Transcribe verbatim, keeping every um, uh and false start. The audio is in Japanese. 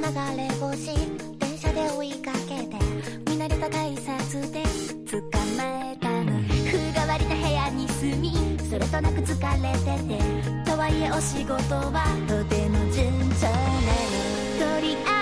流れ星電車で追いかけて見慣れた改札で捕まえたの。風変わりな部屋に住みそれとなく疲れててとはいえお仕事はとても順調なの。とりあえず